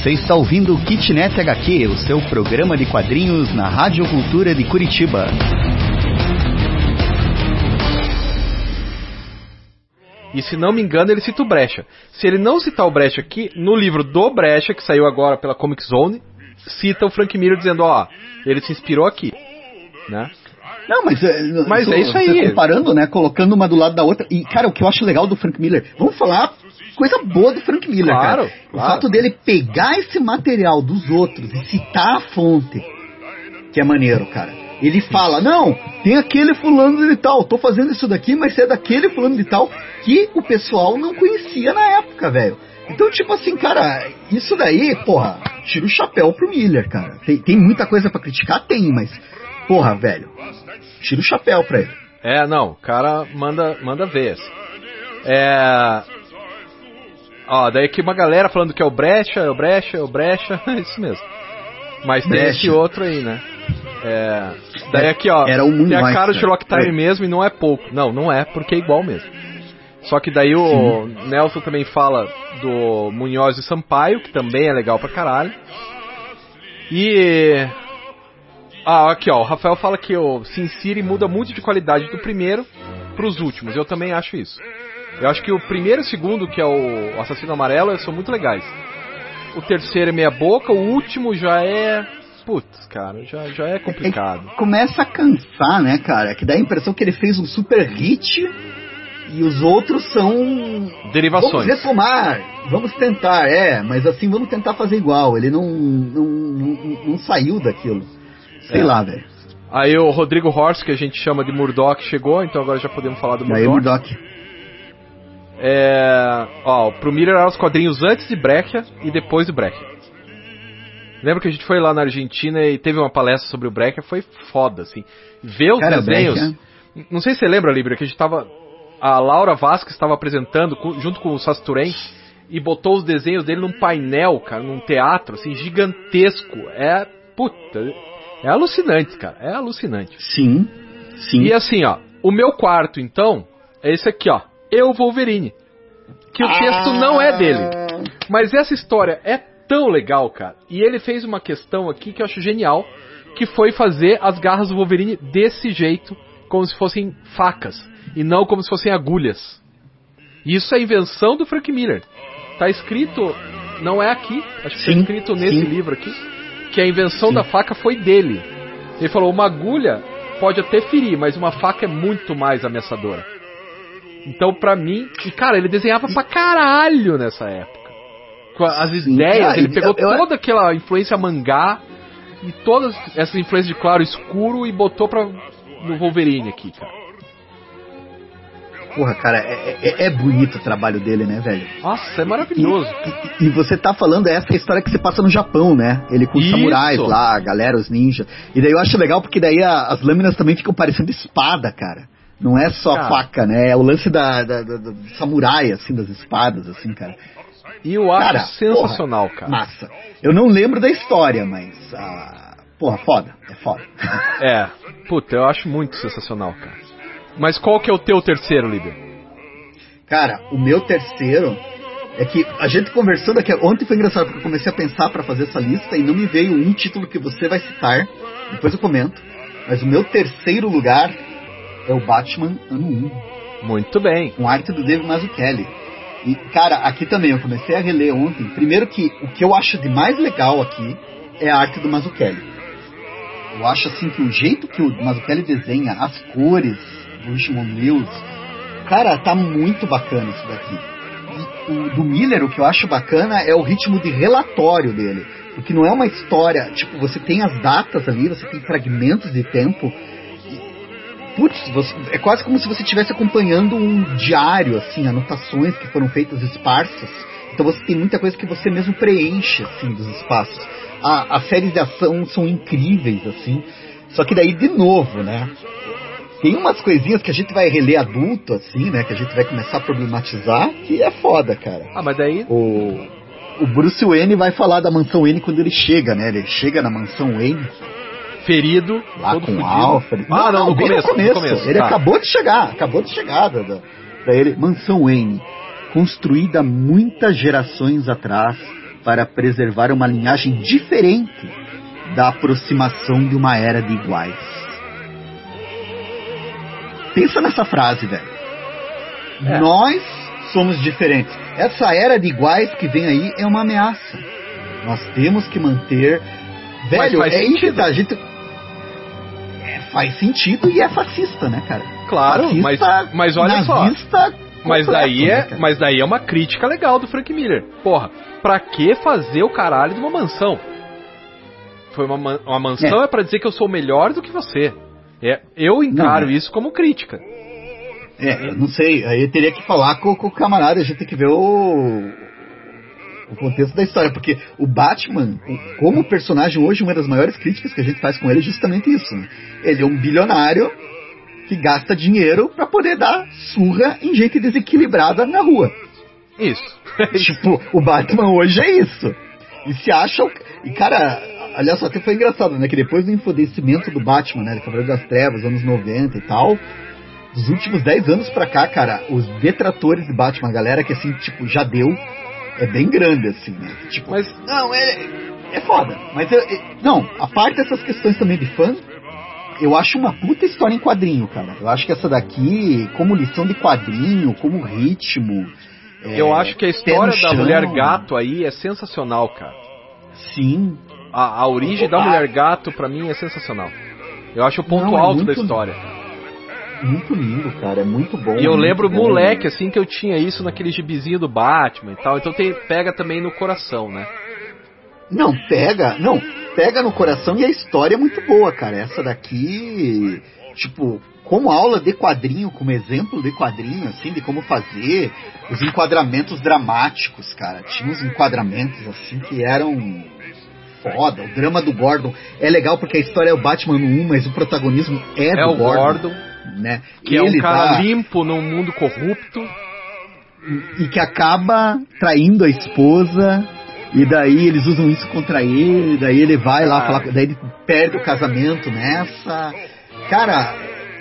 Você está ouvindo o Kitnet HQ, o seu programa de quadrinhos na Rádio Cultura de Curitiba. E se não me engano, ele cita o Brecha. Se ele não citar o Brecha aqui, no livro do Brecha, que saiu agora pela Comic Zone, cita o Frank Miller dizendo, ó, ele se inspirou aqui, né? Não, mas é isso aí. Comparando, né, colocando uma do lado da outra. E, cara, o que eu acho legal do Frank Miller, vamos falar coisa boa do Frank Miller, claro, cara. O fato dele pegar esse material dos outros e citar a fonte, que é maneiro, cara. Ele fala, não, tem aquele fulano de tal, tô fazendo isso daqui, mas é daquele fulano de tal que o pessoal não conhecia na época, velho. Então, tipo assim, cara, isso daí, porra, tira o chapéu pro Miller, cara. Tem muita coisa pra criticar? Tem, mas, porra, velho, tira o chapéu pra ele. Não, o cara manda ver. Ó, daí aqui uma galera falando que é o Brecha, é isso mesmo. Mas tem esse outro aí, né? Daí aqui, ó, tem a cara do Sherlock Time mesmo e não é pouco. Não é, porque é igual mesmo. Só que daí o Nelson também fala do Munhoz e Sampaio, que também é legal pra caralho. E... aqui, ó, o Rafael fala que o Sin City muda muito de qualidade do primeiro pros últimos. Eu também acho isso. Eu acho que o primeiro e o segundo, que é o Assassino Amarelo, são muito legais. O terceiro é meia boca, o último já é... Putz, cara, já é complicado. Começa a cansar, né, cara? Que dá a impressão que ele fez um super hit e os outros são... derivações. Vamos retomar, vamos tentar, mas assim, vamos tentar fazer igual. Ele não saiu daquilo. Sei lá, velho. Aí o Rodrigo Horst, que a gente chama de Murdoch, chegou, então agora já podemos falar do Murdoch. Aí, Murdoch. Pro Miller eram os quadrinhos antes de Brecha e depois do Brecha. Lembra que a gente foi lá na Argentina e teve uma palestra sobre o Brecha? Foi foda, assim. Ver os desenhos... Brecha. Não sei se você lembra, Libra, que a gente tava... A Laura Vasquez estava apresentando junto com o Sasturen e botou os desenhos dele num painel, cara, num teatro, assim, gigantesco. É alucinante, cara. É alucinante. Sim. E assim, ó, o meu quarto, então, é esse aqui, ó. Eu, Wolverine. Que o texto não é dele. Mas essa história é tão legal, cara. E ele fez uma questão aqui que eu acho genial, que foi fazer as garras do Wolverine desse jeito, como se fossem facas, e não como se fossem agulhas. E isso é invenção do Frank Miller. Tá escrito, não é aqui, acho que tá escrito nesse livro aqui, que a invenção da faca foi dele. Ele falou, uma agulha pode até ferir, mas uma faca é muito mais ameaçadora. Então, pra mim... E, cara, ele desenhava pra caralho nessa época. Com as ideias, ele pegou toda aquela influência mangá e todas essas influências de claro e escuro e botou no Wolverine aqui, cara. Porra, cara, é bonito o trabalho dele, né, velho? Nossa, é maravilhoso. E você tá falando essa história que você passa no Japão, né? Ele com os samurais lá, a galera, os ninjas. E daí eu acho legal porque daí as lâminas também ficam parecendo espada, cara. Não é só faca, né? É o lance do samurai, assim, das espadas, assim, cara. E eu acho sensacional, cara. Massa. Eu não lembro da história, mas... porra, foda. É foda. Eu acho muito sensacional, cara. Mas qual que é o teu terceiro, Líder? Cara, o meu terceiro... É que a gente conversando aqui... Ontem foi engraçado, porque eu comecei a pensar pra fazer essa lista e não me veio um título que você vai citar. Depois eu comento. Mas o meu terceiro lugar... é o Batman Ano 1. Muito bem. Com arte do Dave Mazzucchelli. E, cara, aqui também eu comecei a reler ontem. Primeiro que o que eu acho de mais legal aqui é a arte do Mazzucchelli. Eu acho assim que o jeito que o Mazzucchelli desenha, as cores do Richmond Lewis, cara, tá muito bacana isso daqui. E o do Miller, o que eu acho bacana é o ritmo de relatório dele. Porque não é uma história, tipo, você tem as datas ali, você tem fragmentos de tempo... Putz, é quase como se você estivesse acompanhando um diário, assim, anotações que foram feitas esparsas. Então você tem muita coisa que você mesmo preenche, assim, dos espaços. As séries de ação são incríveis, assim. Só que daí, de novo, né? Tem umas coisinhas que a gente vai reler adulto, assim, né? Que a gente vai começar a problematizar, que é foda, cara. Mas daí... O Bruce Wayne vai falar da Mansão Wayne quando ele chega, né? Ele chega na Mansão Wayne... ferido, lá com o Alfred. No começo. Ele acabou de chegar. Daí ele, Mansão Wayne, construída muitas gerações atrás para preservar uma linhagem diferente da aproximação de uma era de iguais. Pensa nessa frase, velho. Nós somos diferentes. Essa era de iguais que vem aí é uma ameaça. Nós temos que manter... Velho, é isso que a gente... faz sentido e é fascista, né, cara? Claro, fascista, mas olha nazista, só. Mas daí é uma crítica legal do Frank Miller. Porra, pra que fazer o caralho de uma mansão? Foi uma mansão é pra dizer que eu sou melhor do que você. Eu encaro isso como crítica. Eu não sei, aí eu teria que falar com o camarada, a gente tem que ver o contexto da história, porque o Batman, como personagem hoje, uma das maiores críticas que a gente faz com ele é justamente isso, né? Ele é um bilionário que gasta dinheiro pra poder dar surra em gente desequilibrada na rua. Isso. Tipo, o Batman hoje é isso. E se acha... E, cara, aliás, até foi engraçado, né? Que depois do enfodecimento do Batman, né? Do Cavaleiro das Trevas, anos 90 e tal... Dos últimos 10 anos pra cá, cara, os detratores de Batman, a galera que, assim, tipo, já deu, é bem grande, assim, né? Tipo, mas... Não, é foda. Mas, não, a parte dessas questões também de fã, eu acho uma puta história em quadrinho, cara. Eu acho que essa daqui, como lição de quadrinho, como ritmo... eu acho que a história da Mulher Gato aí é sensacional, cara. Sim. A origem da Mulher Gato, pra mim, é sensacional. Eu acho o ponto alto da história. Muito lindo, cara, é muito bom. E eu lembro, moleque, assim, que eu tinha isso naquele gibizinho do Batman e tal. Então pega também no coração, né? Pega no coração e a história é muito boa, cara. Essa daqui, tipo, como aula de quadrinho, como exemplo de quadrinho, assim, de como fazer, os enquadramentos dramáticos, cara. Tinha uns enquadramentos, assim, que eram foda. O drama do Gordon é legal porque a história é o Batman no 1, mas o protagonismo é do Gordon. Né? Que ele é um cara limpo num mundo corrupto e que acaba traindo a esposa, e daí eles usam isso contra ele, daí ele vai lá falar, daí ele perde o casamento nessa. Cara,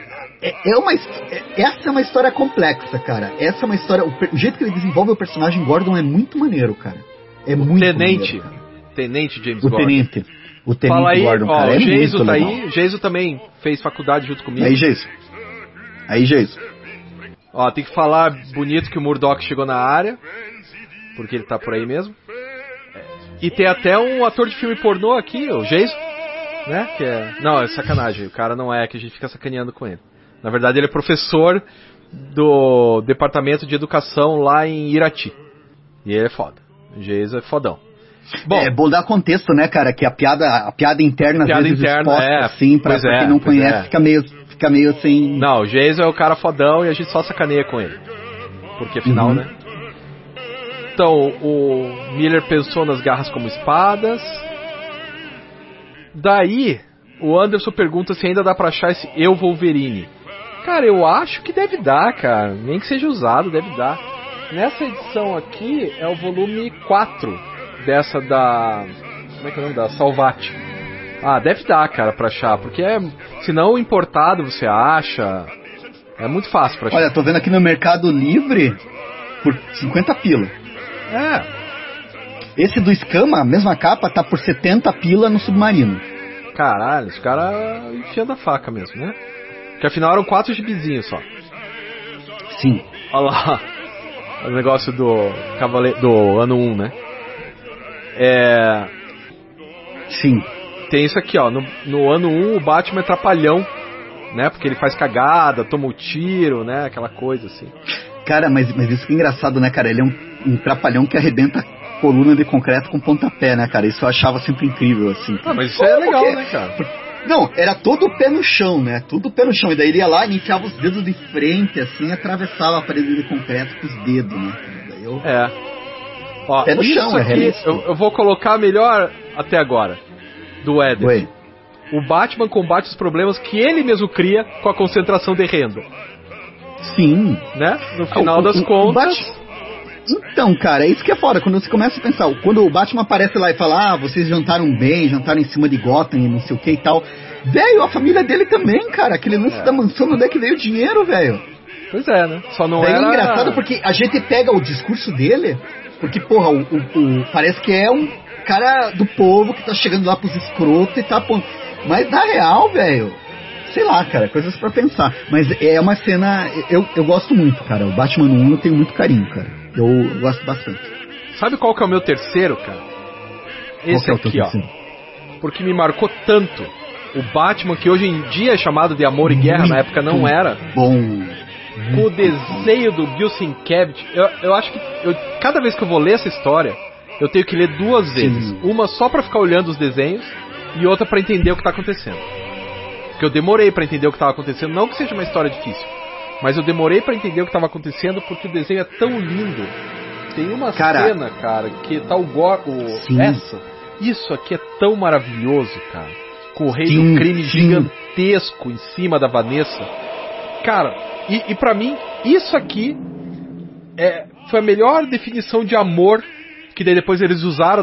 essa é uma história complexa, cara. Essa é uma história, o jeito que ele desenvolve o personagem Gordon é muito maneiro, cara. É muito maneiro, cara. Tenente James Gordon. O Tenente Fala aí, Gordon, cara, o Geiso tá aí. Geiso também fez faculdade junto comigo. Aí, Geiso. Ó, tem que falar bonito que o Murdock chegou na área, porque ele tá por aí mesmo. E tem até um ator de filme pornô aqui, o Geiso, né? Que não, é sacanagem, o cara não é, que a gente fica sacaneando com ele. Na verdade, ele é professor do departamento de educação lá em Irati. E ele é foda. O Geiso é fodão. Bom, é bom dar contexto, né, cara? Que a piada interna às vezes exposta, assim, pra quem não conhece, fica meio assim... Não, o Jason é o cara fodão e a gente só sacaneia com ele. Porque afinal, né? Então, o Miller pensou nas garras como espadas. Daí, o Anderson pergunta se ainda dá pra achar esse Eu Wolverine. Cara, eu acho que deve dar, cara. Nem que seja usado, deve dar. Nessa edição aqui, é o volume 4 dessa da... Como é que é o nome da? Salvati. Deve dar, cara, pra achar, porque se não importado você acha, é muito fácil pra achar. Olha, tô vendo aqui no Mercado Livre por 50 pila. Esse do Escama, a mesma capa, tá por 70 pila no Submarino. Caralho, os caras enfiando a faca mesmo, né? Que afinal eram 4 gibizinhos só. Sim. Olha lá, o negócio do ano 1, né? Sim. Tem isso aqui, ó. No ano 1 o Batman é trapalhão, né? Porque ele faz cagada, toma um tiro, né? Aquela coisa assim. Cara, mas isso que é engraçado, né, cara? Ele é um trapalhão que arrebenta coluna de concreto com pontapé, né, cara? Isso eu achava sempre incrível, assim. Mas isso é legal, né, cara? Não, era todo o pé no chão, né? Tudo o pé no chão. E daí ele ia lá e enfiava os dedos de frente, assim, e atravessava a parede de concreto com os dedos, né? Daí Ó, pé no chão, aqui, realíssimo. eu vou colocar melhor até agora. Do Éder. O Batman combate os problemas que ele mesmo cria com a concentração de renda. Sim. Né? No final das contas... Então, cara, é isso que é foda. Quando você começa a pensar, quando o Batman aparece lá e fala, vocês jantaram bem, jantaram em cima de Gotham e não sei o que e tal. Velho, a família dele também, cara. Aquele lance da mansão, onde é que veio o dinheiro, velho? Pois é, né? Só não Daí era... é engraçado porque a gente pega o discurso dele, porque, porra, parece que é um cara do povo que tá chegando lá pros escrotos e tá... Mas na real, velho, sei lá, cara, coisas pra pensar. Mas é uma cena... Eu gosto muito, cara. O Batman 1 eu tenho muito carinho, cara. Eu gosto bastante. Sabe qual que é o meu terceiro, cara? Esse aqui, ó. Porque me marcou tanto. O Batman, que hoje em dia é chamado de Amor e Guerra, na época não era. Bom. Com o desenho do Bill Sienkiewicz. Eu acho que cada vez que eu vou ler essa história, eu tenho que ler duas vezes. Sim. Uma só pra ficar olhando os desenhos e outra pra entender o que tá acontecendo. Porque eu demorei pra entender o que tava acontecendo. Não que seja uma história difícil, mas eu demorei pra entender o que tava acontecendo porque o desenho é tão lindo. Tem uma cena, cara, que tá isso aqui é tão maravilhoso, cara. Com o rei do crime gigantesco em cima da Vanessa. Cara, e pra mim, isso aqui foi a melhor definição de amor que daí depois eles usaram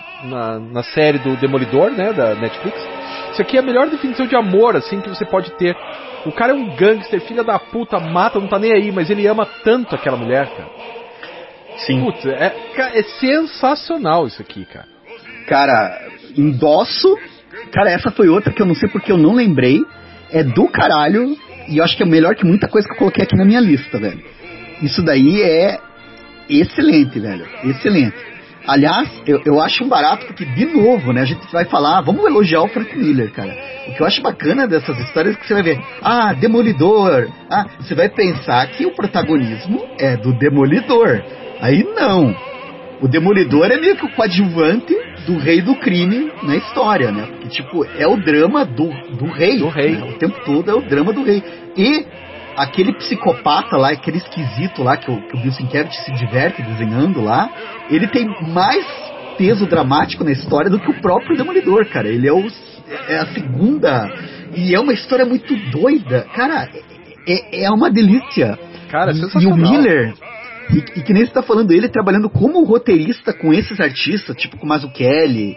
na série do Demolidor, né, da Netflix. Isso aqui é a melhor definição de amor, assim, que você pode ter. O cara é um gangster, filha da puta, mata, não tá nem aí, mas ele ama tanto aquela mulher, cara. Sim. Putz, é sensacional isso aqui, cara. Cara, endosso. Cara, essa foi outra que eu não sei porque eu não lembrei. É do caralho. E eu acho que é melhor que muita coisa que eu coloquei aqui na minha lista, velho. Isso daí é excelente, velho. Excelente. Aliás, eu acho um barato porque, de novo, né, a gente vai falar, vamos elogiar o Frank Miller, cara. O que eu acho bacana dessas histórias é que você vai ver, Demolidor, você vai pensar que o protagonismo é do Demolidor. Aí não. O Demolidor é meio que o coadjuvante do rei do crime na história, né? Porque, tipo, é o drama do rei. Do rei. Né? O tempo todo é o drama do rei. E aquele psicopata lá, aquele esquisito lá, que o Bill Sienkiewicz se diverte desenhando lá, ele tem mais peso dramático na história do que o próprio Demolidor, cara. Ele é a segunda... E é uma história muito doida. Cara, é uma delícia. Cara, é sensacional. E o Miller... E que nem você tá falando, ele trabalhando como roteirista com esses artistas, tipo com o Mazzucchelli,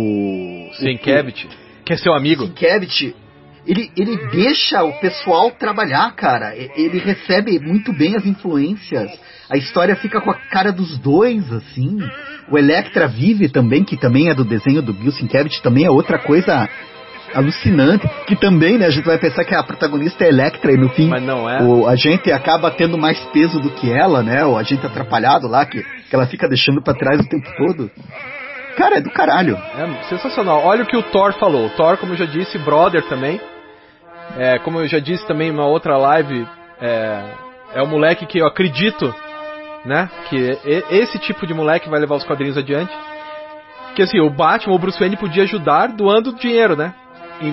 o Sienkiewicz, que é seu amigo. Sienkiewicz, ele deixa o pessoal trabalhar, cara. Ele recebe muito bem as influências. A história fica com a cara dos dois, assim. O Elektra Vive também, que também é do desenho do Bill Sienkiewicz, também é outra coisa alucinante, que também, né, a gente vai pensar que a protagonista é Elektra e no fim mas não é. A gente acaba tendo mais peso do que ela, né, o agente atrapalhado lá, que ela fica deixando pra trás o tempo todo. Cara, é do caralho. É sensacional. Olha o que o Thor falou. O Thor, como eu já disse, brother também. Como eu já disse também em uma outra live, é um moleque que eu acredito, né, que esse tipo de moleque vai levar os quadrinhos adiante. Que assim, o Batman, o Bruce Wayne podia ajudar doando dinheiro, né? Em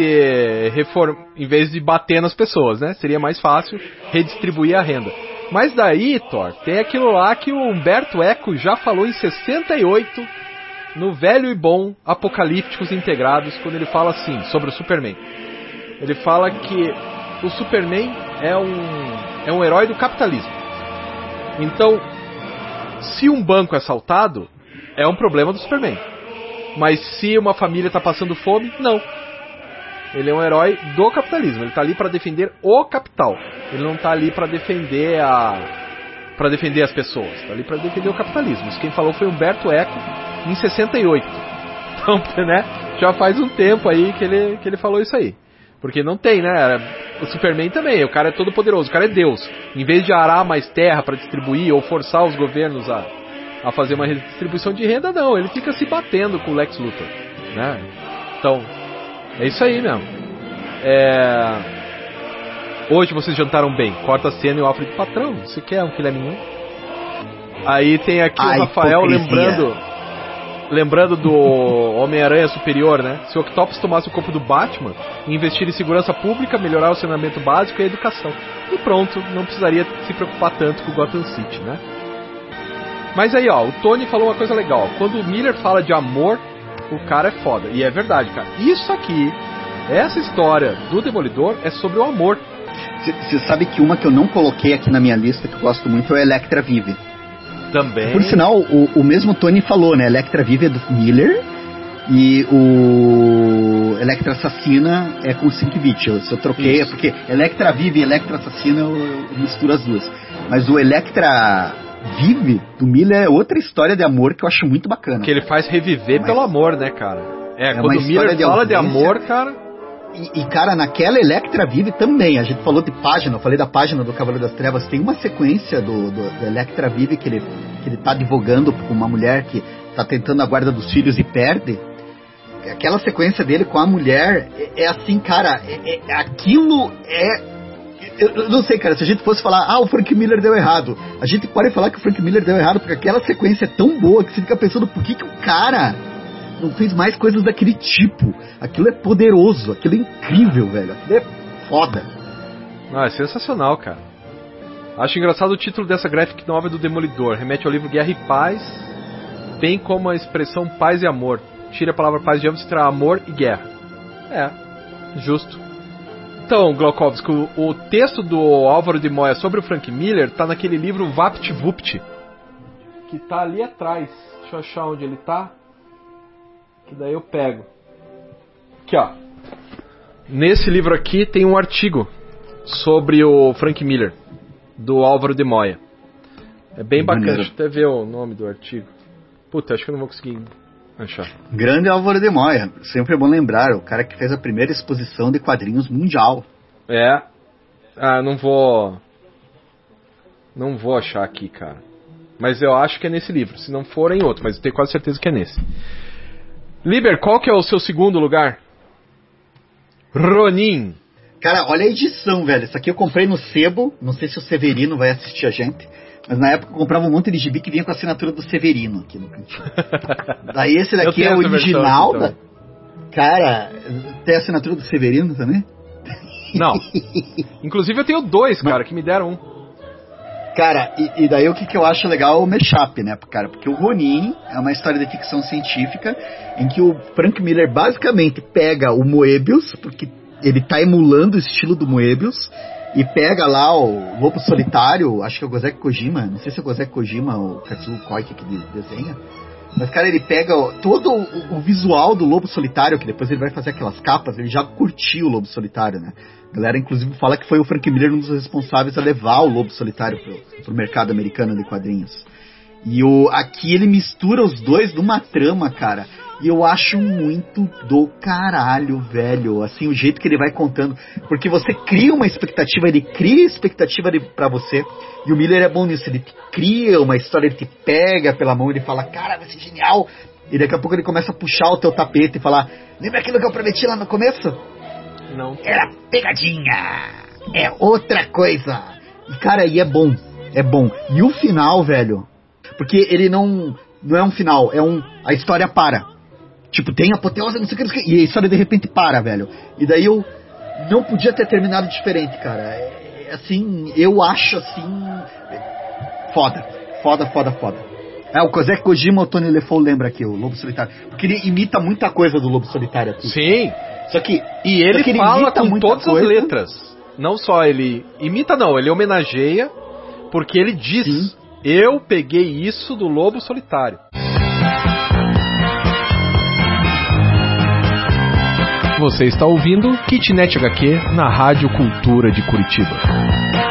vez de bater nas pessoas, né? Seria mais fácil redistribuir a renda. Mas daí, Thor, tem aquilo lá que o Humberto Eco já falou em 68, no velho e bom Apocalípticos Integrados, quando ele fala assim, sobre o Superman. Ele fala que o Superman é um herói do capitalismo. Então, se um banco é assaltado, é um problema do Superman. Mas se uma família está passando fome, não. Ele é um herói do capitalismo. Ele está ali para defender o capital. Ele não está ali para defender as pessoas. Está ali para defender o capitalismo. Isso quem falou foi Humberto Eco em 68. Então, né? Já faz um tempo aí que ele falou isso aí. Porque não tem, né? O Superman também. O cara é todo poderoso. O cara é Deus. Em vez de arar mais terra para distribuir ou forçar os governos a fazer uma redistribuição de renda, não. Ele fica se batendo com o Lex Luthor, né? Então, é isso aí mesmo. Hoje vocês jantaram bem. Corta a cena e o Alfred, patrão, você quer um filé mignon? Aí tem aqui o Rafael lembrando do Homem-Aranha Superior, né? Se o Octopus tomasse o corpo do Batman, investir em segurança pública, melhorar o saneamento básico e a educação. E pronto, não precisaria se preocupar tanto com o Gotham City, né? Mas aí, ó, o Tony falou uma coisa legal. Quando o Miller fala de amor, o cara é foda. E é verdade, cara. Isso aqui, essa história do Demolidor é sobre o amor. Você sabe que uma que eu não coloquei aqui na minha lista, que eu gosto muito, é Elektra Vive. Também. Por sinal, o mesmo Tony falou, né? Elektra Vive é do Miller. E o Electra Assassina é com o Sienkiewicz. Se eu troquei, é porque Electra Vive e Electra Assassina eu misturo as duas. Mas o Electra Vive do Miller é outra história de amor que eu acho muito bacana. Que ele faz reviver pelo amor, né, cara? Quando o Miller fala de amor, cara... E, cara, naquela Electra Vive também, a gente falou de página, eu falei da página do Cavaleiro das Trevas, tem uma sequência do Electra Vive que ele tá advogando com uma mulher que tá tentando a guarda dos filhos e perde. Aquela sequência dele com a mulher é assim, cara, aquilo é... Eu não sei, cara, se a gente fosse falar, o Frank Miller deu errado, a gente pode falar que o Frank Miller deu errado, porque aquela sequência é tão boa que você fica pensando, por que o cara não fez mais coisas daquele tipo? Aquilo é poderoso, aquilo é incrível, velho, aquilo é foda. É sensacional, cara. Acho engraçado o título dessa graphic novel do Demolidor, remete ao livro Guerra e Paz, bem como a expressão paz e amor. Tira a palavra paz de ambos e traz amor e guerra. Justo. Então, Glaukovski, o texto do Álvaro de Moya sobre o Frank Miller tá naquele livro Vapt Vupt, que tá ali atrás. Deixa eu achar onde ele tá, que daí eu pego. Aqui, ó. Nesse livro aqui tem um artigo sobre o Frank Miller, do Álvaro de Moya. É bem bacana, deixa eu até ver o nome do artigo. Puta, acho que eu não vou conseguir achar. Grande Álvaro de Moya, sempre é bom lembrar, o cara que fez a primeira exposição de quadrinhos mundial. Não vou achar aqui, cara. Mas eu acho que é nesse livro, se não for é em outro, mas eu tenho quase certeza que é nesse. Liber, qual que é o seu segundo lugar? Ronin. Cara, olha a edição, velho, isso aqui eu comprei no Sebo, não sei se o Severino vai assistir a gente, mas na época eu comprava um monte de gibi que vinha com a assinatura do Severino aqui no cantinho. Daí esse daqui é o original. Cara, tem a assinatura do Severino também? Não. Inclusive eu tenho dois, cara, que me deram um. Cara, e daí o que eu acho legal é o mashup, né, cara? Porque o Ronin é uma história de ficção científica em que o Frank Miller basicamente pega o Moebius, porque ele tá emulando o estilo do Moebius, e pega lá o Lobo Solitário, acho que é o Gozeki Kojima, não sei se é o Gozeki Kojima ou o Katsuo Koike que desenha, mas, cara, ele pega todo o visual do Lobo Solitário, que depois ele vai fazer aquelas capas, ele já curtiu o Lobo Solitário, né? A galera, inclusive, fala que foi o Frank Miller um dos responsáveis a levar o Lobo Solitário pro mercado americano de quadrinhos. E aqui ele mistura os dois numa trama, cara, e eu acho muito do caralho, velho, assim, o jeito que ele vai contando, porque você cria uma expectativa, ele cria expectativa pra você, e o Miller é bom nisso, ele te cria uma história, ele te pega pela mão, ele fala, cara, vai ser genial, e daqui a pouco ele começa a puxar o teu tapete e falar, lembra aquilo que eu prometi lá no começo? Não. Era pegadinha, é outra coisa, e cara, e é bom, e o final, velho, porque ele não é um final, a história para. Tipo, tem apoteose, não sei o que, e a história de repente para, velho. E daí eu não podia ter terminado diferente, cara. Assim, eu acho assim... Foda. O Gozeki Kojima, o Tony LeFou lembra aqui, o Lobo Solitário. Porque ele imita muita coisa do Lobo Solitário aqui. Sim. Só que... E ele fala com todas as letras. Não só ele imita, não. Ele homenageia, porque ele diz... Sim. Eu peguei isso do Lobo Solitário. Você está ouvindo Kitnet HQ na Rádio Cultura de Curitiba.